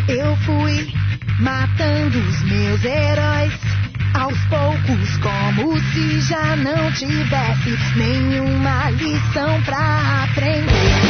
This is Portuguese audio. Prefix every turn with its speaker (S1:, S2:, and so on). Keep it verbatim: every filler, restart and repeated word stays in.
S1: Eu fui matando os meus heróis, aos poucos, como se já não tivesse nenhuma lição pra aprender.